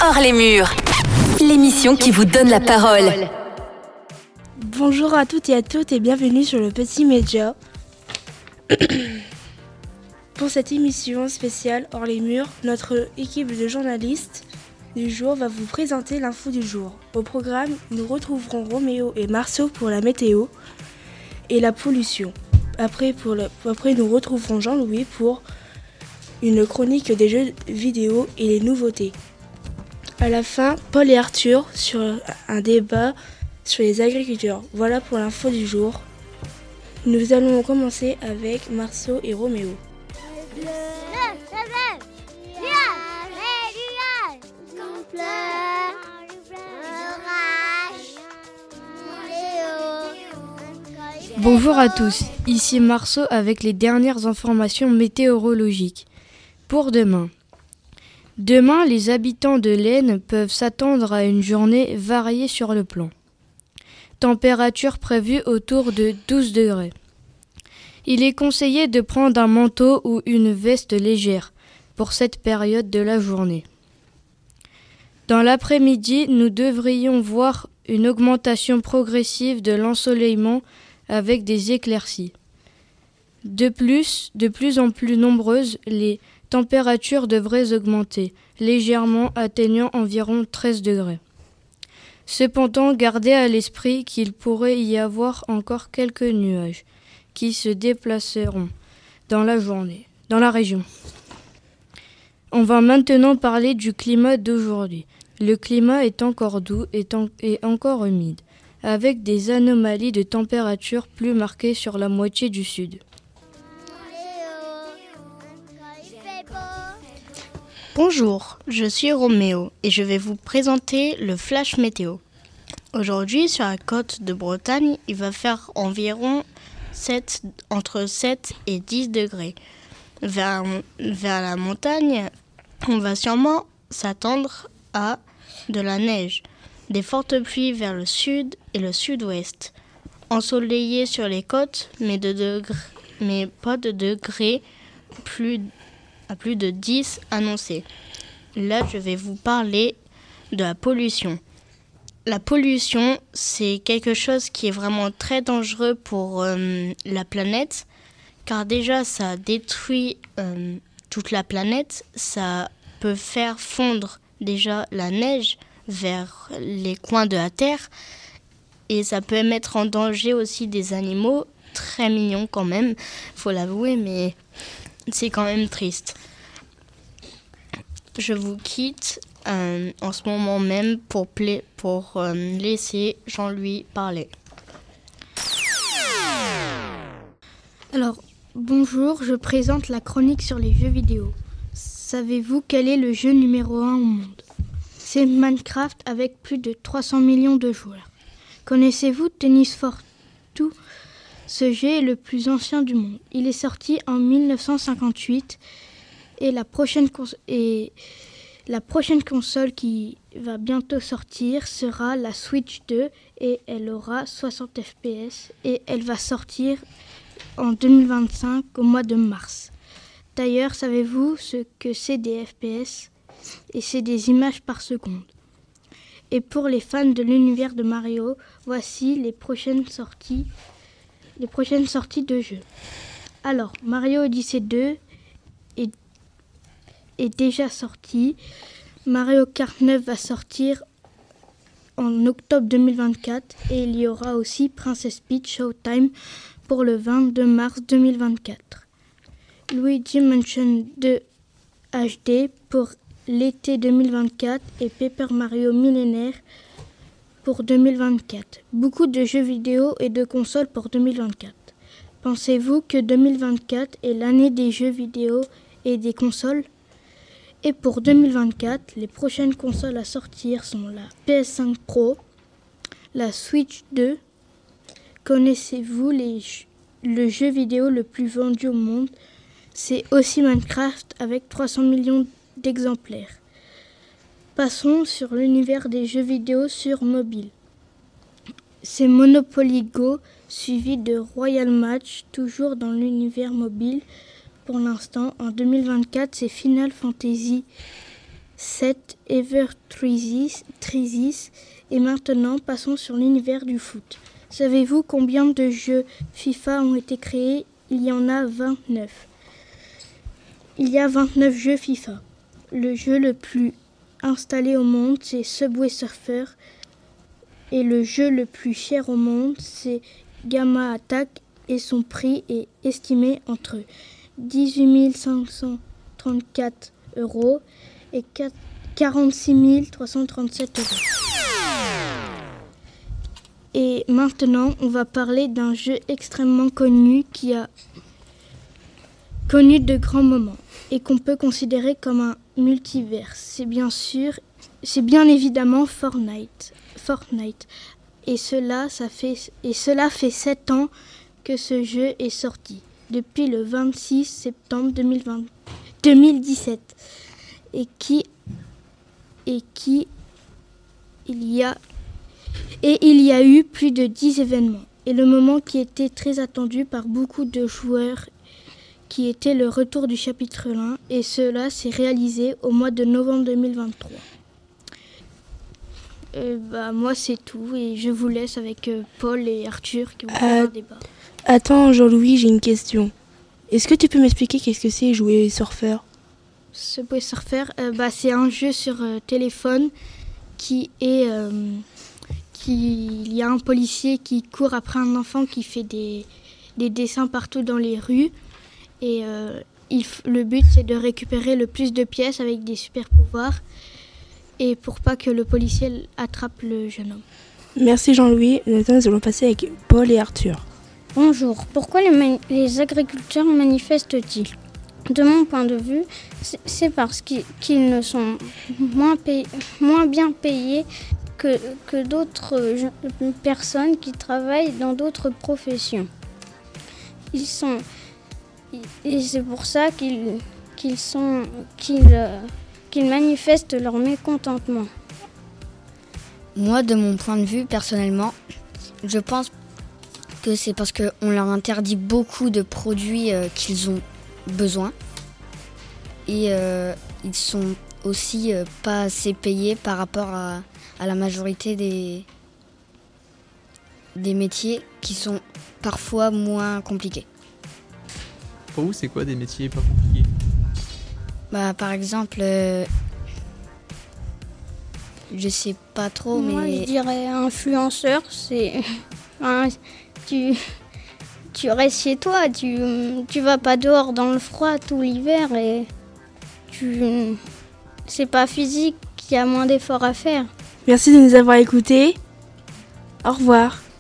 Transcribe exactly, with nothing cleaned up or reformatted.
Hors les murs, l'émission qui vous donne la parole. Bonjour à toutes et à toutes et bienvenue sur le Petit Média. Pour cette émission spéciale Hors les murs, notre équipe de journalistes du jour va vous présenter l'info du jour. Au programme, nous retrouverons Roméo et Marceau pour la météo et la pollution. Après, pour le, après nous retrouverons Jean-Louis pour une chronique des jeux vidéo et les nouveautés. À la fin, Paul et Arthur sur un débat sur les agriculteurs. Voilà pour l'info du jour. Nous allons commencer avec Marceau et Roméo. Bonjour à tous, ici Marceau avec les dernières informations météorologiques. Pour demain. Demain, les habitants de l'Aisne peuvent s'attendre à une journée variée sur le plan. Température prévue autour de douze degrés. Il est conseillé de prendre un manteau ou une veste légère pour cette période de la journée. Dans l'après-midi, nous devrions voir une augmentation progressive de l'ensoleillement avec des éclaircies. De plus, de plus en plus nombreuses, les températures devraient augmenter, légèrement atteignant environ treize degrés. Cependant, gardez à l'esprit qu'il pourrait y avoir encore quelques nuages qui se déplaceront dans la journée, dans la région. On va maintenant parler du climat d'aujourd'hui. Le climat est encore doux et, en- et encore humide, avec des anomalies de température plus marquées sur la moitié du sud. Bonjour, je suis Roméo et je vais vous présenter le flash météo. Aujourd'hui, sur la côte de Bretagne, il va faire environ sept, entre sept et dix degrés. Vers, vers la montagne, on va sûrement s'attendre à de la neige, des fortes pluies vers le sud et le sud-ouest. Ensoleillé sur les côtes, mais, de degrés, mais pas de degrés plus à plus de dix annoncés. Là, je vais vous parler de la pollution. La pollution, c'est quelque chose qui est vraiment très dangereux pour euh, la planète, car déjà, ça détruit euh, toute la planète, ça peut faire fondre déjà la neige vers les coins de la Terre, et ça peut mettre en danger aussi des animaux, très mignons quand même, faut l'avouer, mais c'est quand même triste. Je vous quitte euh, en ce moment même pour, pla- pour euh, laisser Jean-Louis parler. Alors, bonjour, je présente la chronique sur les jeux vidéo. Savez-vous quel est le jeu numéro un au monde ? C'est Minecraft avec plus de trois cents millions de joueurs. Connaissez-vous Tennis for Two ? Ce jeu est le plus ancien du monde. Il est sorti en dix-neuf cent cinquante-huit et la prochaine, cons- et la prochaine console qui va bientôt sortir sera la Switch deux et elle aura soixante F P S et elle va sortir en deux mille vingt-cinq au mois de mars. D'ailleurs, savez-vous ce que c'est des F P S ? Et c'est des images par seconde. Et pour les fans de l'univers de Mario, voici les prochaines sorties, les prochaines sorties de jeux. Alors, Mario Odyssey deux est, est déjà sorti. Mario Kart neuf va sortir en octobre deux mille vingt-quatre et il y aura aussi Princess Peach Showtime pour le vingt-deux mars deux mille vingt-quatre. Luigi Mansion deux H D pour l'été deux mille vingt-quatre et Paper Mario Millénaire pour deux mille vingt-quatre. Beaucoup de jeux vidéo et de consoles pour deux mille vingt-quatre. Pensez-vous que deux mille vingt-quatre est l'année des jeux vidéo et des consoles ? Et pour deux mille vingt-quatre, les prochaines consoles à sortir sont la P S cinq Pro, la Switch deux. Connaissez-vous les, le jeu vidéo le plus vendu au monde ? C'est aussi Minecraft avec trois cents millions d'exemplaires. Passons sur l'univers des jeux vidéo sur mobile. C'est Monopoly Go, suivi de Royal Match, toujours dans l'univers mobile. Pour l'instant, en deux mille vingt-quatre, c'est Final Fantasy sept Ever Trizis. Et maintenant, passons sur l'univers du foot. Savez-vous combien de jeux FIFA ont été créés ? Il y en a vingt-neuf. Il y a vingt-neuf jeux FIFA. Le jeu le plus installé au monde, c'est Subway Surfer. Et le jeu le plus cher au monde, c'est Gamma Attack. Et son prix est estimé entre dix-huit mille cinq cent trente-quatre euros et quarante-six mille trois cent trente-sept euros. Et maintenant, on va parler d'un jeu extrêmement connu qui a connu de grands moments et qu'on peut considérer comme un multivers. C'est bien sûr, c'est bien évidemment Fortnite. Fortnite. Et cela, ça fait, et cela fait sept ans que ce jeu est sorti, depuis le vingt-six septembre deux mille vingt, deux mille dix-sept. Et qui, et qui, il y a Et il y a eu plus de dix événements. Et le moment qui était très attendu par beaucoup de joueurs, qui était le retour du chapitre un. Et cela s'est réalisé au mois de novembre deux mille vingt-trois. Euh, bah, moi, c'est tout. Et je vous laisse avec euh, Paul et Arthur qui vont faire Euh, un débat. Attends, Jean-Louis, j'ai une question. Est-ce que tu peux m'expliquer qu'est-ce que c'est jouer surfeur ? Subway Surfer, euh, bah, c'est un jeu sur euh, téléphone qui est... Euh, qui, il y a un policier qui court après un enfant qui fait des, des dessins partout dans les rues. Et euh, il, le but, c'est de récupérer le plus de pièces avec des super pouvoirs. Et pour pas que le policier attrape le jeune homme. Merci Jean-Louis. Maintenant, nous allons passer avec Paul et Arthur. Bonjour. Pourquoi les, mani- les agriculteurs manifestent-ils ? De mon point de vue, c'est, c'est parce qu'ils, qu'ils ne sont moins, pay- moins bien payés que, que d'autres euh, personnes qui travaillent dans d'autres professions. Ils sont, et c'est pour ça qu'ils, qu'ils, sont, qu'ils, euh, qu'ils manifestent leur mécontentement. Moi, de mon point de vue, personnellement, je pense que c'est parce qu'on leur interdit beaucoup de produits euh, qu'ils ont besoin. Et euh, ils sont aussi euh, pas assez payés par rapport à, à la majorité des, des métiers qui sont parfois moins compliqués. Pour vous, c'est quoi des métiers pas compliqués ? Bah, par exemple, euh, je sais pas trop, Moi, mais... je dirais influenceur, c'est... Enfin, tu, tu restes chez toi, tu, tu vas pas dehors dans le froid tout l'hiver et tu, c'est pas physique, il y a moins d'efforts à faire. Merci de nous avoir écoutés. Au revoir.